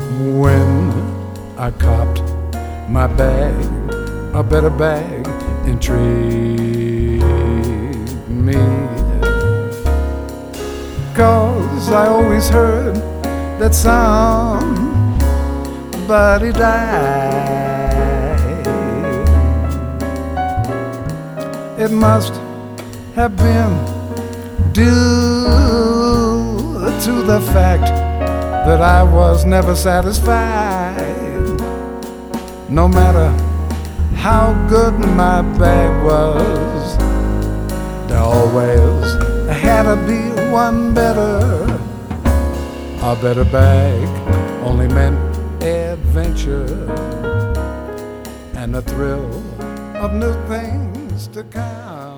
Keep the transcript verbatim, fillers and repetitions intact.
When I copped my bag, a better bag intrigued me, 'cause I always heard that somebody died. It must have been due to the fact that I was never satisfied. No matter how good my bag was, there always had to be one better. A better bag only meant adventure and the thrill of new things to come.